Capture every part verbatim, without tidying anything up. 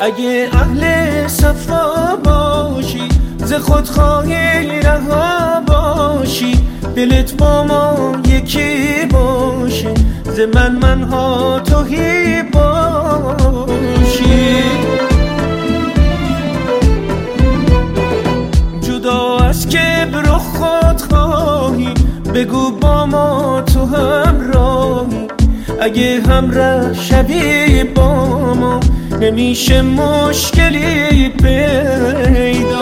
اگه اهل صفا باشی، ز خودخواهی رها باشی، دلت با ما یکی باشه، ز من منها توهی باشی. جدا از کبر و خودخواهی، بگو با ما تو همراهی. اگه همراه شوی با ما، نمیشه مشکلی پیدا.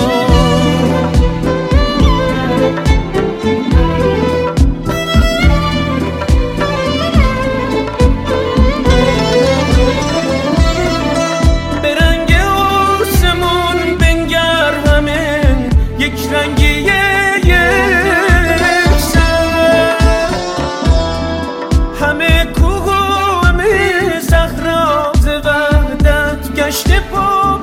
به رنگ آسمون بنگر، همه یک رنگی یک سر، همه کوه و همه صحرا، ز وحدت گشته پا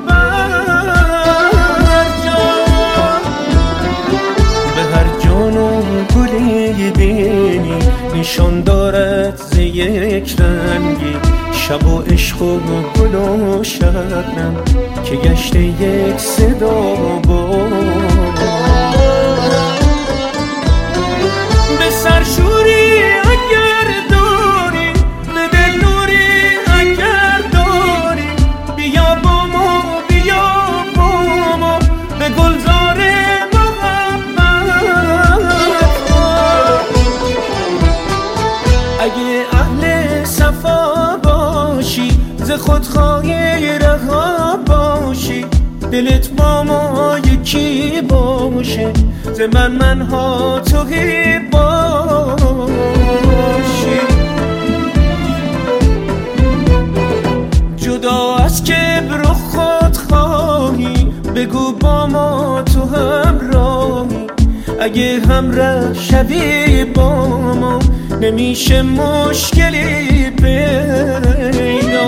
بر جان. به هر جان و گلی بینی، نشان دارد ز یک رنگی. شب و عشق و گل و شبنم، که گشته یک صدا بود. به سرشوری اگر داری، به دل نوری اگر داری، بیا با ما بیا با ما، به گلزار محبت. اگه اهل صفا باشی، ز خودخواهی رها باشی، دلت با ما یکی باشه، ز من منها توهی باشی. جدا از کبر و خودخواهی، بگو با ما تو همراهی. اگه همراه شوی با ما، نمیشه مشکلی پیدا.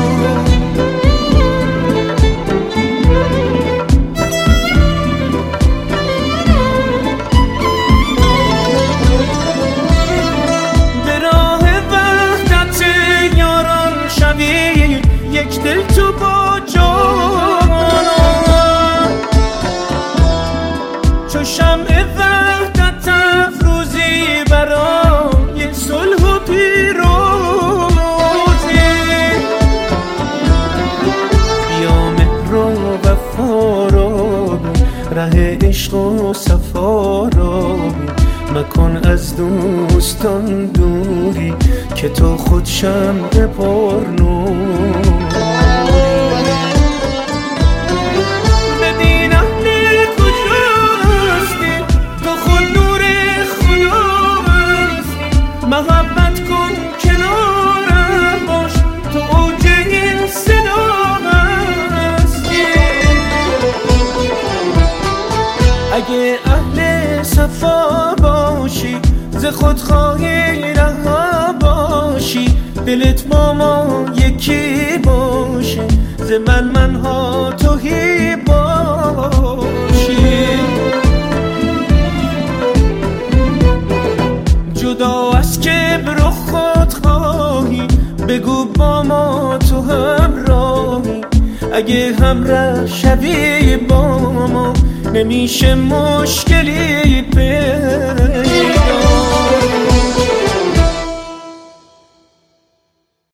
به راه وحدت یاران شوی، یک دل تو با جانان. چو شمع وحدت افروزی، برای صلح و پیروزی. بیا مهر و وفا را، ره عشق و صفا را، مکن از دوستان دوری، که تو خود شمع پرنوری. ببین اهل کجاستی، تو خود نور خداستی. محبت کن کنارم باش، تو اوج این صدا هستی. اگه اهل صفا باشی، ز خودخواهی رها باشی، دلت با ما یکی باشه، ز من منها توهی باشی. جدا از کبر و خودخواهی، بگو با ما تو همراهی. اگه همراه شوی با ما، نمیشه مشکلی پیدا.